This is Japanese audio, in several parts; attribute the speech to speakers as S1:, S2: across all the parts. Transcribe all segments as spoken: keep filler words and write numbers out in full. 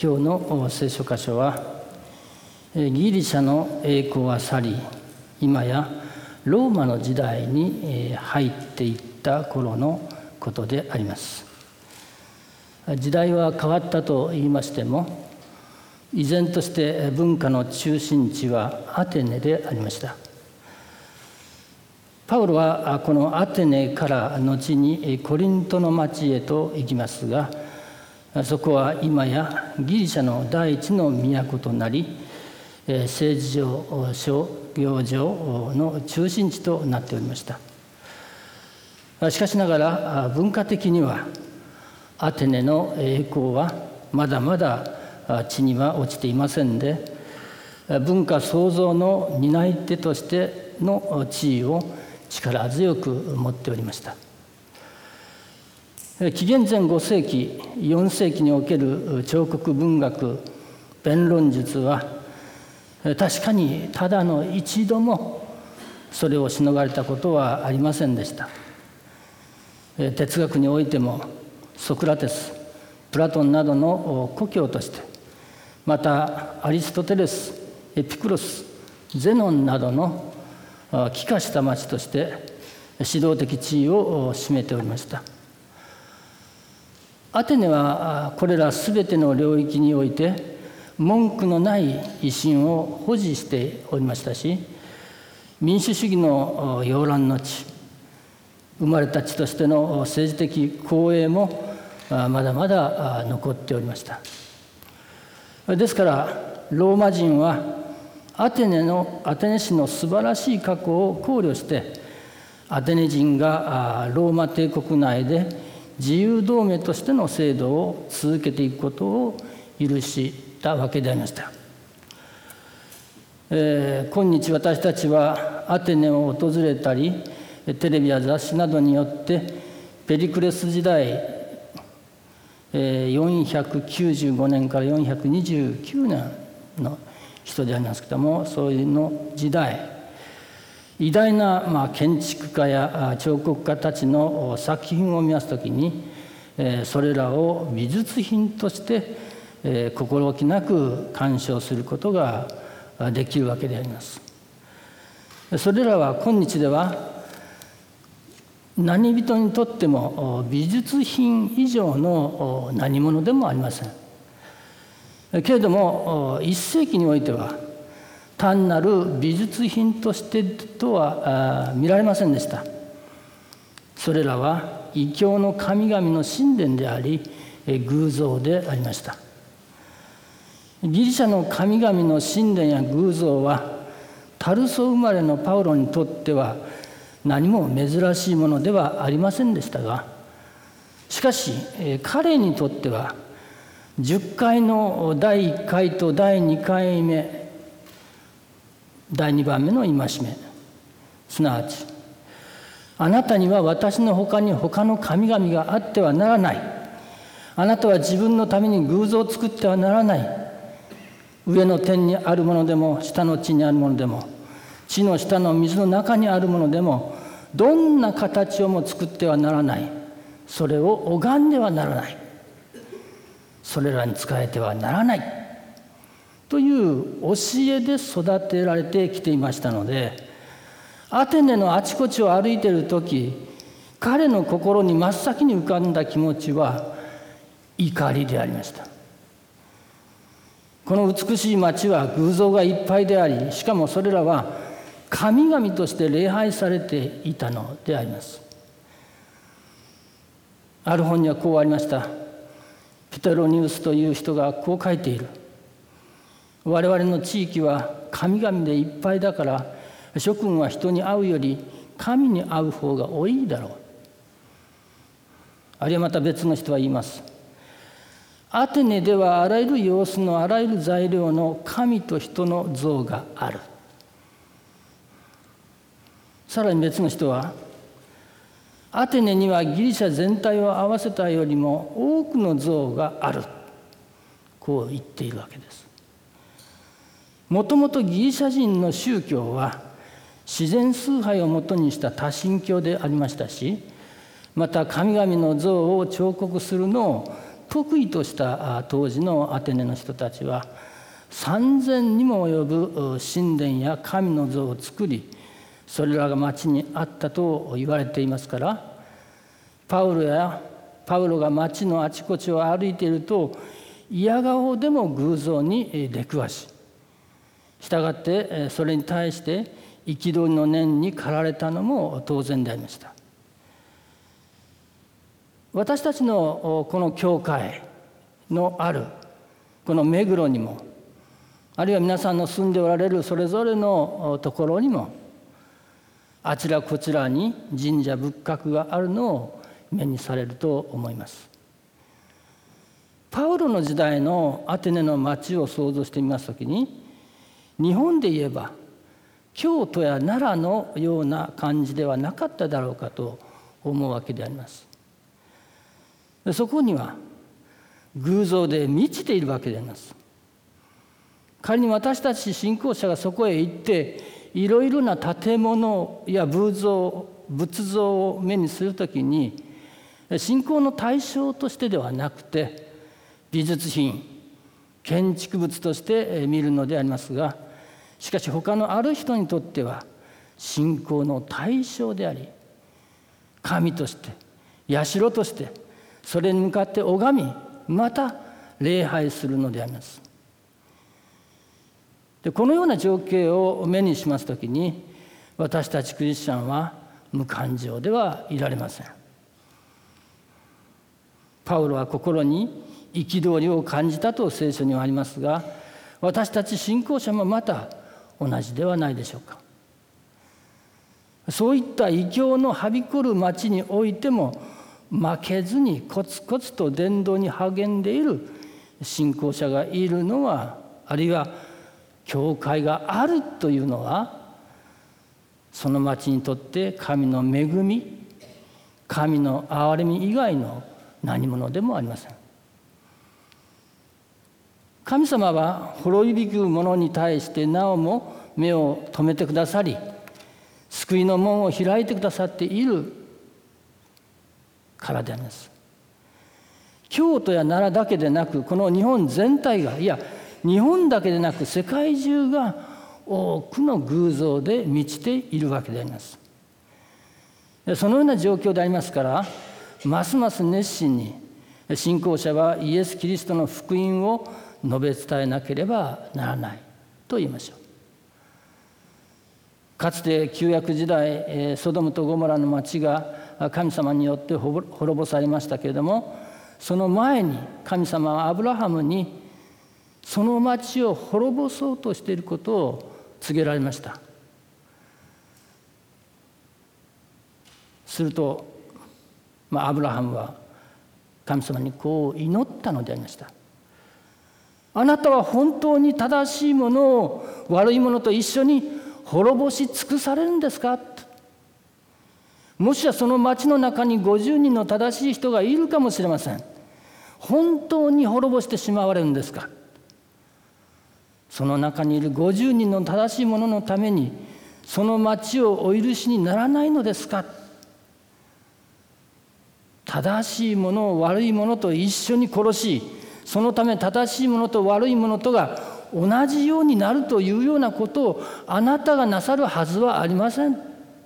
S1: 今日の聖書箇所は、ギリシャの栄光は去り、今やローマの時代に入っていった頃のことであります。時代は変わったと言いましても、依然として文化の中心地はアテネでありました。パウロはこのアテネから後にコリントの町へと行きますが、そこは今やギリシャの第一の都となり、政治上、商業上の中心地となっておりました。しかしながら文化的にはアテネの栄光はまだまだ地には落ちていませんで、文化創造の担い手としての地位を力強く持っておりました。紀元前ご世紀、よん世紀における彫刻文学、弁論術は確かにただの一度もそれをしのがれたことはありませんでした。哲学においてもソクラテス、プラトンなどの故郷として、またアリストテレス、エピクロス、ゼノンなどの帰化した町として指導的地位を占めておりました。アテネはこれらすべての領域において文句のない威信を保持しておりましたし、民主主義の摇篮の地、生まれた地としての政治的公営もまだまだ残っておりました。ですからローマ人はアテネのアテネ市の素晴らしい過去を考慮して、アテネ人がローマ帝国内で自由同盟としての制度を続けていくことを許したわけでありました。えー、今日私たちはアテネを訪れたり、テレビや雑誌などによってペリクレス時代、えー、よんひゃくきゅうじゅうごねんからよんひゃくにじゅうきゅうねんの人でありますけども、そういうの時代、偉大な、まあ、建築家や彫刻家たちの作品を見ますときに、えー、それらを美術品として、えー、心置きなく鑑賞することができるわけであります。それらは今日では何人にとっても美術品以上の何物でもありません。けれどもいっ世紀においては単なる美術品としてとは見られませんでした。それらは異教の神々の神殿であり、偶像でありました。ギリシャの神々の神殿や偶像はタルソ生まれのパウロにとっては何も珍しいものではありませんでしたが、しかし彼にとってはじゅっかいのだいいっかいとだいにかいめ、だいにばんめの戒め、すなわちあなたには私の他に他の神々があってはならない、あなたは自分のために偶像を作ってはならない、上の天にあるものでも下の地にあるものでも地の下の水の中にあるものでもどんな形をも作ってはならない、それを拝んではならない、それらに仕えてはならないという教えで育てられてきていましたので、アテネのあちこちを歩いているとき、彼の心に真っ先に浮かんだ気持ちは怒りでありました。この美しい町は偶像がいっぱいであり、しかもそれらは神々として礼拝されていたのであります。ある本にはこうありました。ペテロニウスという人がこう書いている。我々の地域は神々でいっぱいだから、諸君は人に会うより神に会う方が多いだろう。あるいはまた別の人は言います。アテネではあらゆる様子のあらゆる材料の神と人の像がある。さらに別の人は、アテネにはギリシャ全体を合わせたよりも多くの像がある。こう言っているわけです。もともとギリシャ人の宗教は自然崇拝をもとにした多神教でありましたし、また神々の像を彫刻するのを得意とした当時のアテネの人たちはさんぜんにも及ぶ神殿や神の像を作り、それらが町にあったと言われていますから、パウロやパウロが町のあちこちを歩いていると嫌顔でも偶像に出くわし、したがってそれに対して憤りの念に駆られたのも当然でありました。私たちのこの教会のあるこの目黒にも、あるいは皆さんの住んでおられるそれぞれのところにも、あちらこちらに神社仏閣があるのを目にされると思います。パウロの時代のアテネの町を想像してみますときに、日本で言えば京都や奈良のような感じではなかっただろうかと思うわけであります。そこには偶像で満ちているわけであります。仮に私たち信仰者がそこへ行っていろいろな建物や仏像、仏像を目にするときに、信仰の対象としてではなくて美術品、建築物として見るのでありますが、しかし他のある人にとっては信仰の対象であり、神として社としてそれに向かって拝み、また礼拝するのであります。でこのような情景を目にしますときに、私たちクリスチャンは無感情ではいられません。パウロは心に憤りを感じたと聖書にはありますが、私たち信仰者もまた同じではないでしょうか。そういった異教のはびこる町においても負けずにコツコツと伝道に励んでいる信仰者がいるのは、あるいは教会があるというのは、その町にとって神の恵み、神の憐れみ以外の何者でもありません。神様は滅びゆく者に対してなおも目を留めてくださり、救いの門を開いてくださっているからであります。京都や奈良だけでなく、この日本全体が、いや日本だけでなく世界中が多くの偶像で満ちているわけであります。そのような状況でありますから、ますます熱心に信仰者はイエス・キリストの福音を述べ伝えなければならないと言いましょう。かつて旧約時代、ソドムとゴモラの町が神様によって滅ぼされましたけれども、その前に神様はアブラハムにその町を滅ぼそうとしていることを告げられました。すると、まあ、アブラハムは神様にこう祈ったのでありました。あなたは本当に正しいものを悪いものと一緒に滅ぼし尽くされるんですか？もしやその町の中にごじゅうにんの正しい人がいるかもしれません。本当に滅ぼしてしまわれるんですか？その中にいるごじゅうにんの正しい者のためにその町をお許しにならないのですか？正しいものを悪いものと一緒に殺し、そのため正しいものと悪いものとが同じようになるというようなことをあなたがなさるはずはありません。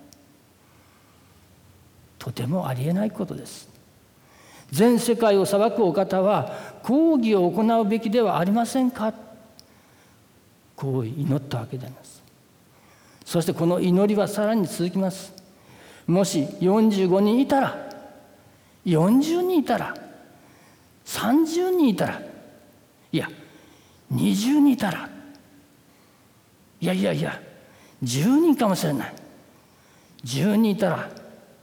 S1: とてもありえないことです。全世界を裁くお方は公義を行うべきではありませんか？こう祈ったわけであります。そしてこの祈りはさらに続きます。もしよんじゅうごにんいたら、よんじゅうにんいたら、さんじゅうにんいたら、いやにじゅうにんいたら、いやいやいやじゅうにんかもしれない、じゅうにんいたら、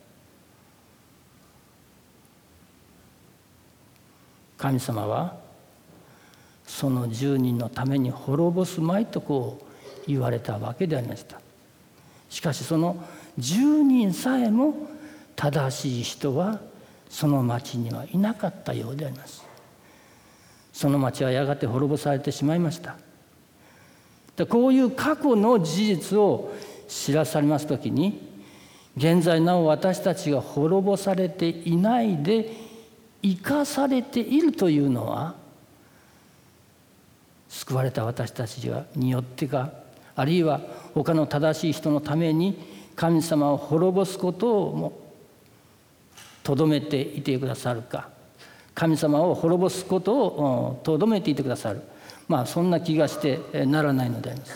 S1: 神様はそのじゅうにんのために滅ぼすまいとこう言われたわけでありました。しかしそのじゅうにんさえも正しい人はその町にはいなかったようであります。その町はやがて滅ぼされてしまいました。でこういう過去の事実を知らされますときに、現在なお私たちが滅ぼされていないで生かされているというのは、救われた私たちによってか、あるいは他の正しい人のために神様を滅ぼすことをもとどめていてくださるか、神様を滅ぼすことをとどめていてくださる、まあそんな気がしてならないのであります。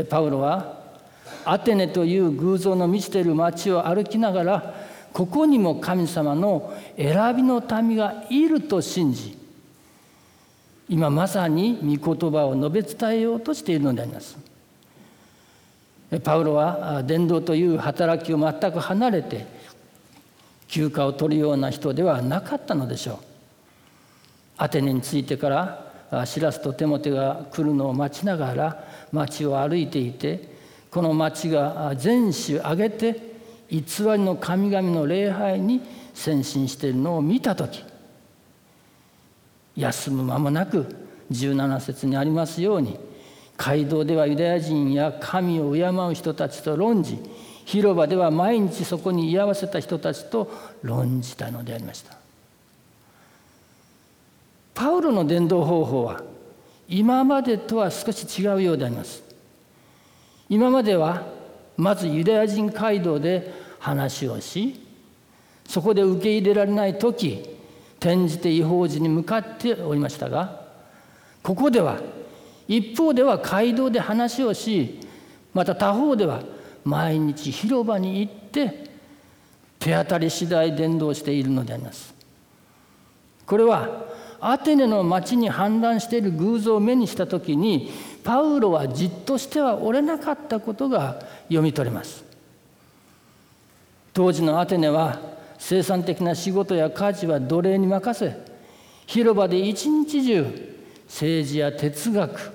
S1: パウロはアテネという偶像の満ちている町を歩きながら、ここにも神様の選びの民がいると信じ、今まさに御言葉を述べ伝えようとしているのであります。パウロは伝道という働きを全く離れて休暇を取るような人ではなかったのでしょう。アテネに着いてからシラスとテモテが来るのを待ちながら町を歩いていて、この町が全種挙げて偽りの神々の礼拝に専心しているのを見たとき、休む間もなくじゅうなな節にありますように、街道ではユダヤ人や神を敬う人たちと論じ、広場では毎日そこに居合わせた人たちと論じたのでありました。パウロの伝道方法は今までとは少し違うようであります。今まではまずユダヤ人街道で話をし、そこで受け入れられないとき転じて異邦人に向かっておりましたが、ここでは一方では街道で話をし、また他方では毎日広場に行って手当たり次第伝道しているのであります。これはアテネの町に氾濫している偶像を目にしたときに、パウロはじっとしてはおれなかったことが読み取れます。当時のアテネは生産的な仕事や家事は奴隷に任せ、広場で一日中政治や哲学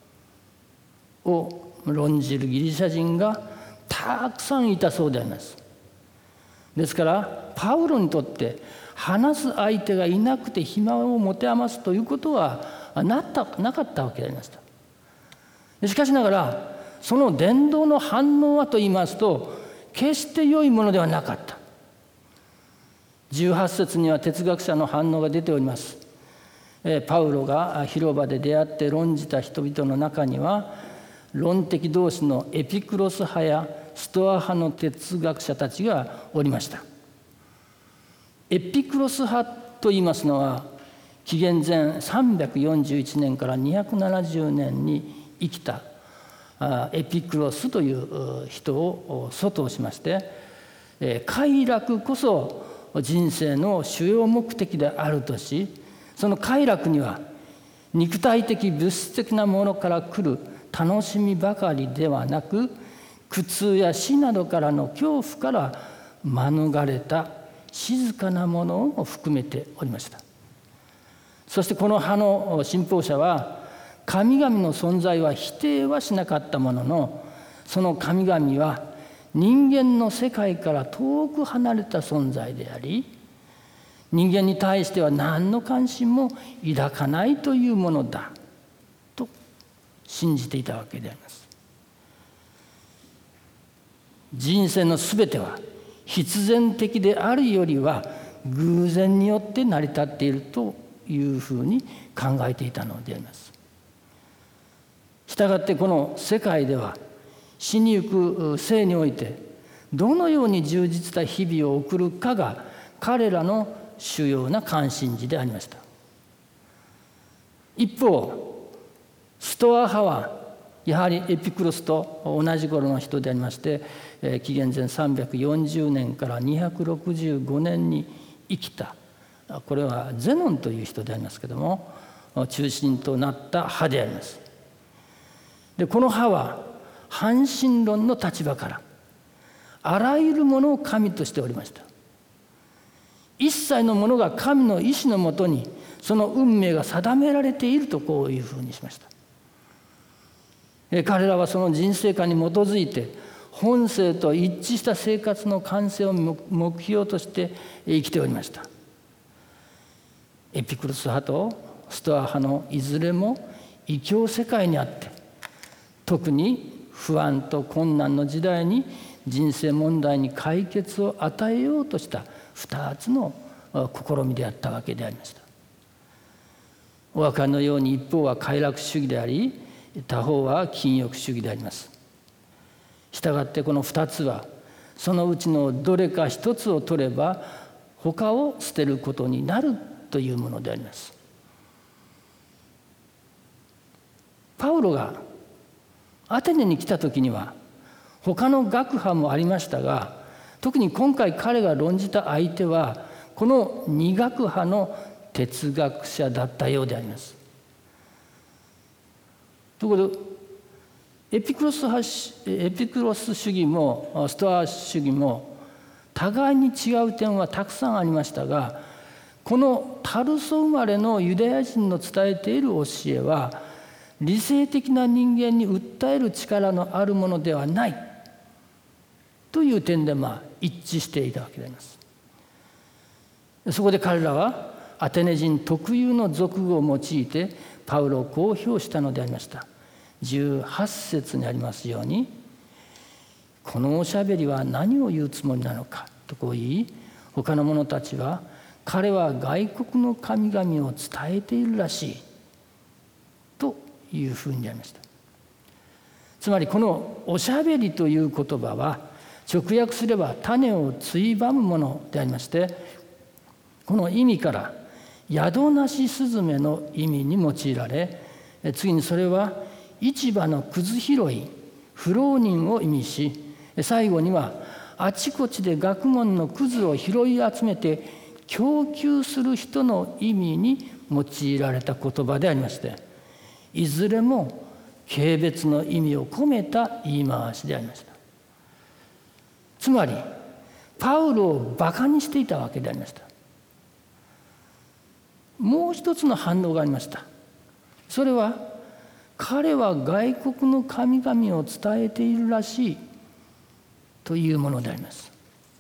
S1: を論じるギリシャ人がたくさんいたそうであります。ですからパウロにとって話す相手がいなくて暇を持て余すということはなったなかったわけでありました。しかしながらその伝道の反応はと言いますと、決して良いものではなかった。じゅうはち節には哲学者の反応が出ております。パウロが広場で出会って論じた人々の中には、論的同士のエピクロス派やストア派の哲学者たちがおりました。エピクロス派といいますのは、紀元前さんびゃくよんじゅういちねんからにひゃくななじゅうねんに生きたエピクロスという人を祖としまして、快楽こそ人生の主要目的であるとし、その快楽には肉体的物質的なものから来る楽しみばかりではなく、苦痛や死などからの恐怖から免れた静かなものを含めておりました。そしてこの派の信奉者は、神々の存在は否定はしなかったものの、その神々は人間の世界から遠く離れた存在であり、人間に対しては何の関心も抱かないというものだと信じていたわけであります。人生のすべては必然的であるよりは偶然によって成り立っているというふうに考えていたのであります。したがってこの世界では死にゆく生においてどのように充実した日々を送るかが彼らの主要な関心事でありました。一方ストア派はやはりエピクロスと同じ頃の人でありまして、紀元前さんびゃくよんじゅうねんからにひゃくろくじゅうごねんに生きた、これはゼノンという人でありますけれども、中心となった派であります。でこの派は半神論の立場からあらゆるものを神としておりました。一切のものが神の意志のもとにその運命が定められていると、こういうふうにしました。彼らはその人生観に基づいて本性と一致した生活の完成を目標として生きておりました。エピクロス派とストア派のいずれも異教世界にあって、特に不安と困難の時代に人生問題に解決を与えようとした二つの試みであったわけでありました。お分かりのように、一方は快楽主義であり、他方は禁欲主義であります。したがってこの二つは、そのうちのどれか一つを取れば他を捨てることになるというものであります。パウロがアテネに来た時には他の学派もありましたが、特に今回彼が論じた相手はこの二学派の哲学者だったようであります。ところでエピクロス派、エピクロス主義もストア主義も互いに違う点はたくさんありましたが、このタルソ生まれのユダヤ人の伝えている教えは理性的な人間に訴える力のあるものではないという点でまあ一致していたわけであります。そこで彼らはアテネ人特有の俗語を用いてパウロをこう評したのでありました。じゅうはち節にありますように、このおしゃべりは何を言うつもりなのかとこう言い、他の者たちは彼は外国の神々を伝えているらしいというふうにありました。つまりこのおしゃべりという言葉は直訳すれば種をついばむものでありまして、この意味から宿なしスズメの意味に用いられ、次にそれは市場のくず拾い、不浪人を意味し、最後にはあちこちで学問のくずを拾い集めて供給する人の意味に用いられた言葉でありまして、いずれも軽蔑の意味を込めた言い回しでありました。つまりパウロをバカにしていたわけでありました。もう一つの反応がありました。それは彼は外国の神々を伝えているらしいというものであります。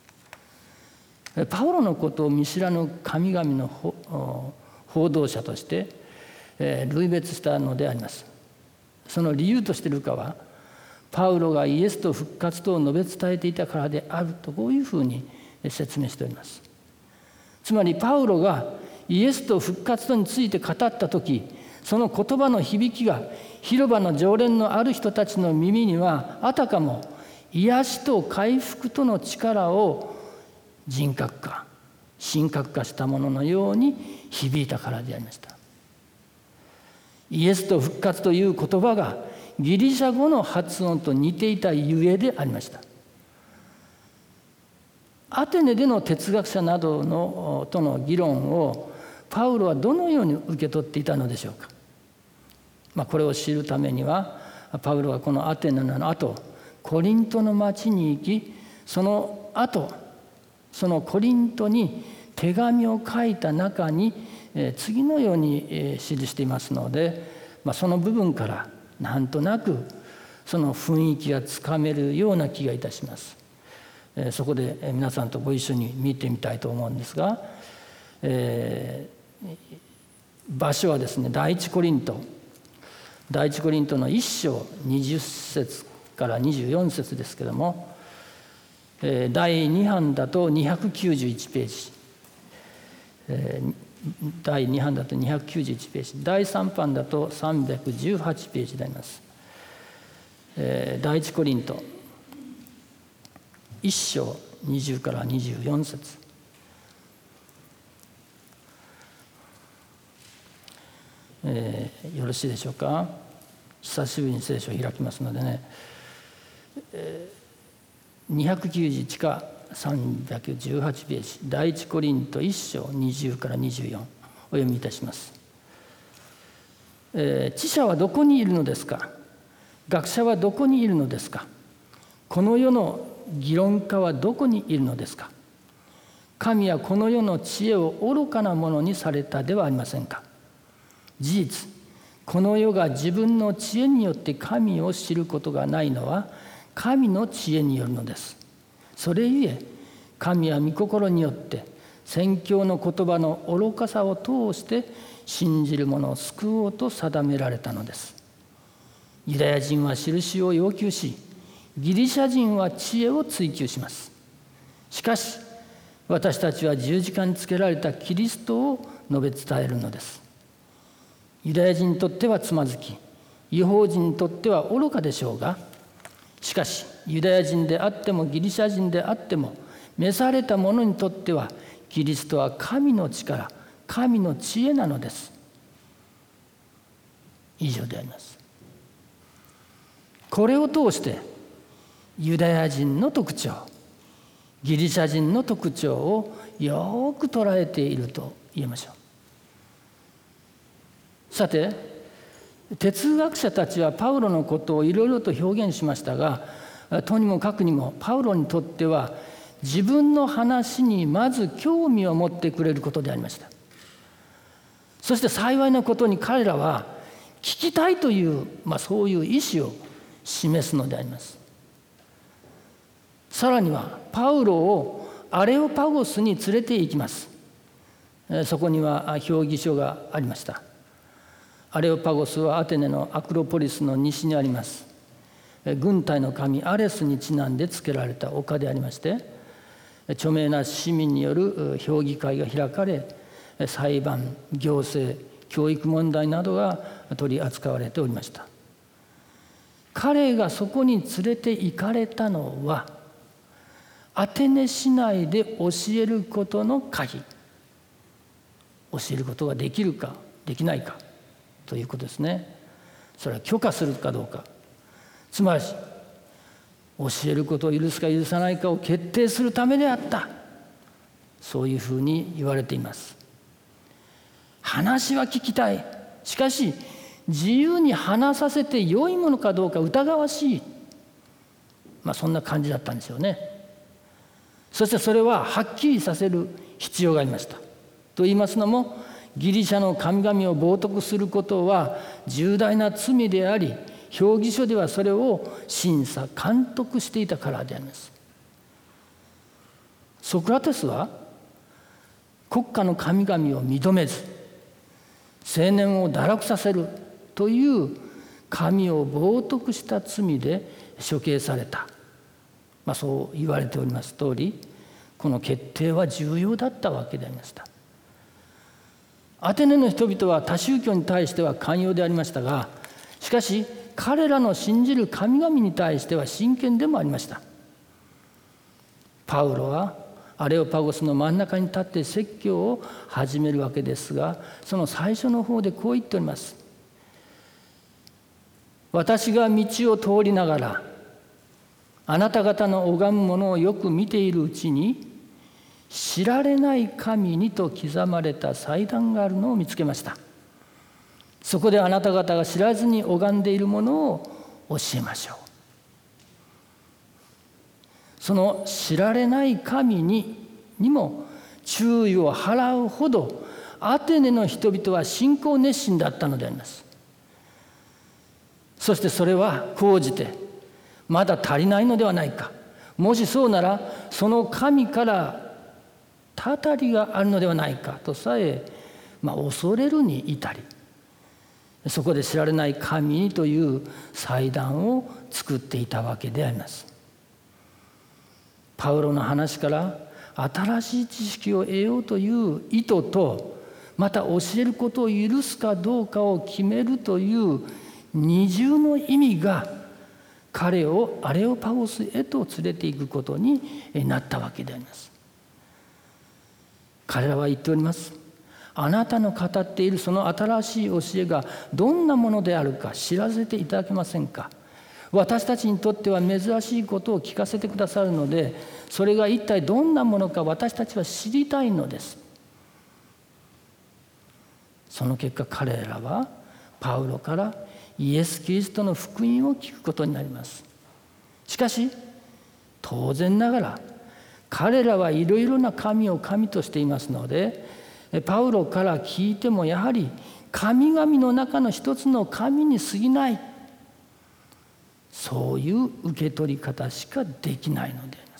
S1: パウロのことを見知らぬ神々の報道者として類別したのであります。その理由としてルカはパウロがイエスと復活とを述べ伝えていたからであるとこういうふうに説明しております。つまりパウロがイエスと復活とについて語った時、その言葉の響きが広場の常連のある人たちの耳にはあたかも癒しと回復との力を人格化、神格化したもののように響いたからでありました。イエスと復活という言葉がギリシャ語の発音と似ていたゆえでありました。アテネでの哲学者などのとの議論をパウロはどのように受け取っていたのでしょうか。まあ、これを知るためにはパウロはこのアテネの後コリントの町に行き、その後そのコリントに手紙を書いた中に次のように記していますので、まあ、その部分からなんとなくその雰囲気がつかめるような気がいたします。そこで皆さんとご一緒に見てみたいと思うんですが、えー、場所はですね、第一コリント第一コリントの一章にじゅっ節からにじゅうよん節ですけれども、えー、第二版だとにひゃくきゅうじゅういちページ、えー、第二版だとにひゃくきゅうじゅういちページ、第三版だとさんびゃくじゅうはちページであります。えー、第一コリント一章にじゅうからにじゅうよん節、えー、よろしいでしょうか。久しぶりに聖書を開きますのでね、えー、にひゃくきゅうじゅういちかさんびゃくじゅうはちページ、第一コリント一章にじゅうからにじゅうよんお読みいたします。えー、知者はどこにいるのですか。学者はどこにいるのですか。この世の議論家はどこにいるのですか。神はこの世の知恵を愚かなものにされたではありませんか。事実、この世が自分の知恵によって神を知ることがないのは神の知恵によるのです。それゆえ神は御心によって宣教の言葉の愚かさを通して信じる者を救おうと定められたのです。ユダヤ人は印を要求し、ギリシャ人は知恵を追求します。しかし私たちは十字架につけられたキリストを述べ伝えるのです。ユダヤ人にとってはつまずき、異邦人にとっては愚かでしょうが、しかしユダヤ人であってもギリシャ人であっても召された者にとってはキリストは神の力、神の知恵なのです。以上であります。これを通してユダヤ人の特徴、ギリシャ人の特徴をよく捉えていると言えましょう。さて、哲学者たちはパウロのことをいろいろと表現しましたが、とにもかくにもパウロにとっては自分の話にまず興味を持ってくれることでありました。そして幸いなことに彼らは聞きたいという、まあ、そういう意思を示すのであります。さらにはパウロをアレオパゴスに連れて行きます。そこには評議所がありました。アレオパゴスはアテネのアクロポリスの西にあります。軍隊の神アレスにちなんで付けられた丘でありまして、著名な市民による評議会が開かれ、裁判、行政、教育問題などが取り扱われておりました。彼がそこに連れて行かれたのは、アテネ市内で教えることの可否、教えることができるかできないかということですね。それは許可するかどうか、つまり教えることを許すか許さないかを決定するためであった、そういうふうに言われています。話は聞きたい、しかし自由に話させて良いものかどうか疑わしい、まあ、そんな感じだったんですよね。そしてそれははっきりさせる必要がありました。と言いますのも、ギリシャの神々を冒涜することは重大な罪であり、評議所ではそれを審査監督していたからであります。ソクラテスは国家の神々を認めず、青年を堕落させるという神を冒涜した罪で処刑された、まあ、そう言われております通り、この決定は重要だったわけでありました。アテネの人々は他宗教に対しては寛容でありましたが、しかし彼らの信じる神々に対しては真剣でもありました。パウロはアレオパゴスの真ん中に立って説教を始めるわけですが、その最初の方でこう言っております。私が道を通りながらあなた方の拝むものをよく見ているうちに、知られない神にと刻まれた祭壇があるのを見つけました。そこであなた方が知らずに拝んでいるものを教えましょう。その知られない神ににも注意を払うほどアテネの人々は信仰熱心だったのであります。そしてそれは講じてまだ足りないのではないか、もしそうならその神からたたりがあるのではないかとさえ、まあ、恐れるに至り、そこで知られない神という祭壇を作っていたわけであります。パウロの話から新しい知識を得ようという意図と、また教えることを許すかどうかを決めるという二重の意味が彼をアレオパゴスへと連れていくことになったわけであります。彼らは言っております。あなたの語っているその新しい教えがどんなものであるか知らせていただけませんか。私たちにとっては珍しいことを聞かせてくださるので、それが一体どんなものか私たちは知りたいのです。その結果、彼らはパウロからイエス・キリストの福音を聞くことになります。しかし当然ながら彼らはいろいろな神を神としていますので、パウロから聞いてもやはり神々の中の一つの神に過ぎない、そういう受け取り方しかできないのであります。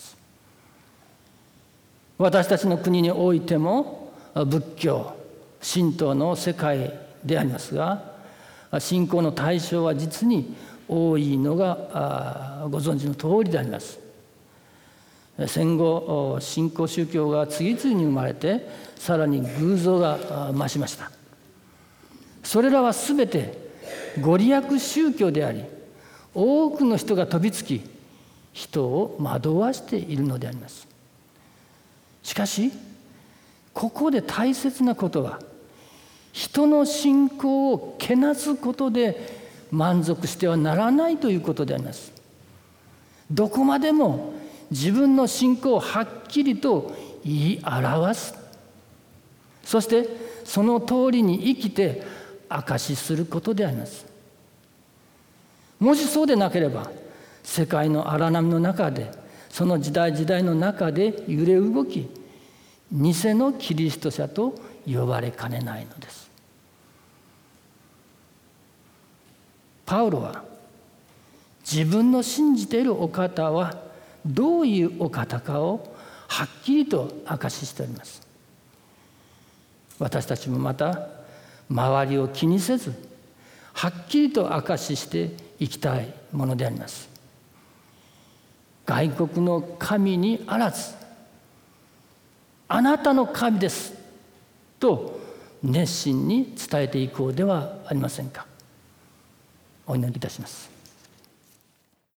S1: 私たちの国においても仏教、神道の世界でありますが、信仰の対象は実に多いのがご存知の通りであります。 戦後新興宗教が次々に生まれて、さらに偶像が増しました。それらはすべてご利益宗教であり、多くの人が飛びつき人を惑わしているのであります。しかしここで大切なことは、人の信仰をけなすことで満足してはならないということであります。どこまでも自分の信仰をはっきりと言い表す、そしてその通りに生きて証しすることであります。もしそうでなければ、世界の荒波の中で、その時代時代の中で揺れ動き、偽のキリスト者と呼ばれかねないのです。パウロは自分の信じているお方はどういうお方かをはっきりと証ししております。私たちもまた周りを気にせず、はっきりと証ししていきたいものであります。外国の神にあらず、あなたの神ですと熱心に伝えていこうではありませんか。お祈りいたします。